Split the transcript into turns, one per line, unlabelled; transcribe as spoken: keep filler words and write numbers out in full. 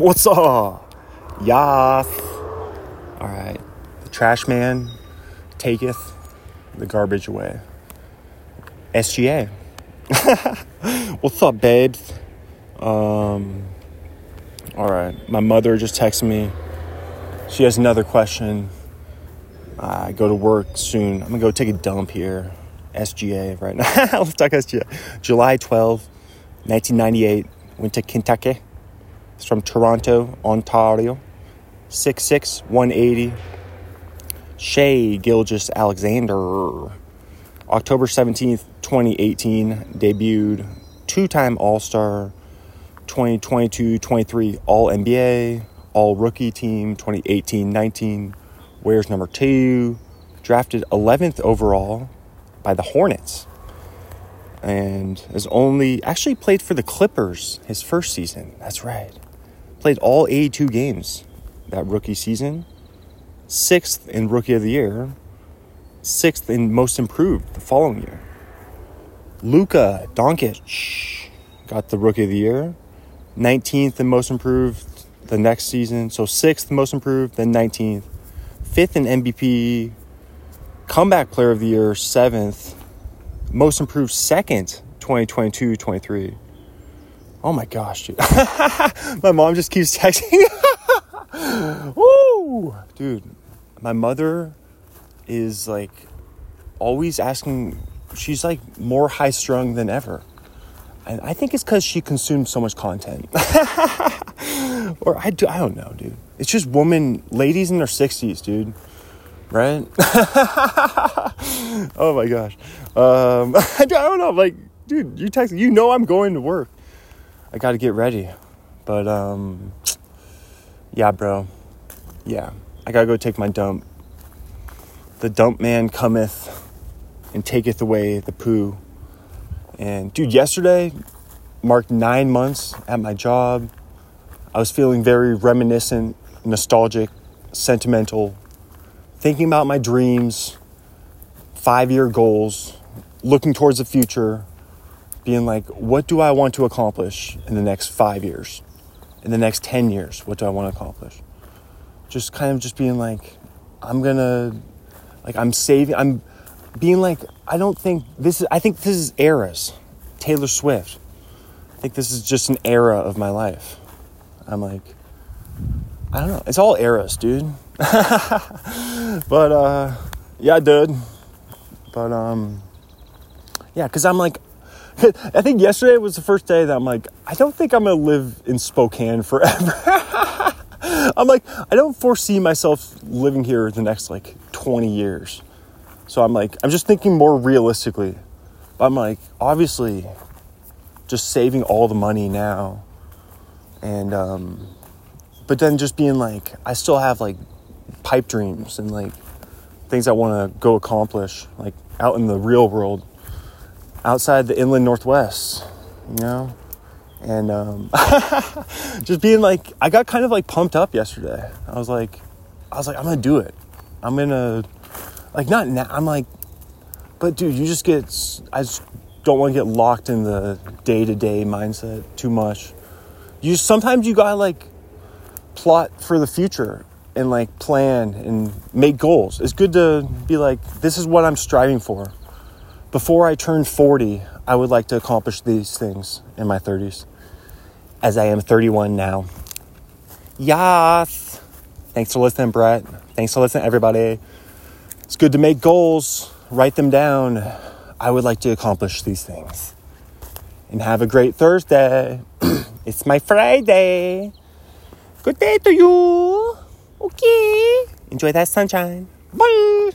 What's up? Yas. All right. The trash man taketh the garbage away. S G A. What's up, babes? Um, all right. My mother just texted me. She has another question. I go to work soon. I'm going to go take a dump here. S G A right now. Let's talk S G A. July twelfth, nineteen ninety-eight. Went to Kentucky. It's from Toronto, Ontario. six six, one eighty. Shai Gilgeous-Alexander. October seventeenth, twenty eighteen. Debuted. Two-time All-Star. twenty twenty-two twenty-three All-N B A. All-Rookie Team. twenty eighteen nineteen. Wears number two. Drafted eleventh overall by the Hornets. And has only actually played for the Clippers his first season. That's right. Played all eighty-two games that rookie season. Sixth in Rookie of the Year. Sixth in Most Improved the following year. Luka Doncic got the Rookie of the Year. nineteenth in Most Improved the next season. So sixth in Most Improved, then nineteenth. Fifth in M V P. Comeback Player of the Year, seventh. Most Improved second, twenty twenty-two twenty-three. Oh my gosh, dude. My mom just keeps texting. Woo! Dude, my mother is like always asking, she's like more high strung than ever. And I think it's because she consumes so much content. Or I, do, I don't know, dude. It's just women, ladies in their sixties, dude. Right? Oh my gosh. Um, I don't know. Like, dude, you text, you know I'm going to work. I got to get ready. But, um, yeah, bro. Yeah. I got to go take my dump. The dump man cometh and taketh away the poo. And, dude, yesterday marked nine months at my job. I was feeling very reminiscent, nostalgic, sentimental, thinking about my dreams, five-year goals, looking towards the future, being like, what do I want to accomplish in the next five years? In the next ten years, what do I want to accomplish? Just kind of just being like, I'm going to, like, I'm saving, I'm being like, I don't think this is, I think this is eras. Taylor Swift. I think this is just an era of my life. I'm like, I don't know. It's all eras, dude. But, uh, yeah, dude. But, um, yeah, because I'm like, I think yesterday was the first day that I'm like, I don't think I'm going to live in Spokane forever. I'm like, I don't foresee myself living here the next, like, twenty years. So I'm like, I'm just thinking more realistically. But I'm like, obviously, just saving all the money now. And, um, but then just being like, I still have, like, pipe dreams and, like, things I want to go accomplish, like, out in the real world, outside the inland Northwest, you know? And um, just being like, I got kind of, like, pumped up yesterday. I was like, I was like, I'm going to do it. I'm going to, like, not now. I'm like, but, dude, you just get, I just don't want to get locked in the day-to-day mindset too much. You sometimes you got to, like, plot for the future and, like, plan and make goals. It's good to be like, this is what I'm striving for. Before I turn forty, I would like to accomplish these things in my thirties, as I am thirty-one now. Yas! Thanks for listening, Brett. Thanks for listening, everybody. It's good to make goals, write them down. I would like to accomplish these things. And have a great Thursday. It's my Friday. Good day to you. Okay. Enjoy that sunshine. Bye.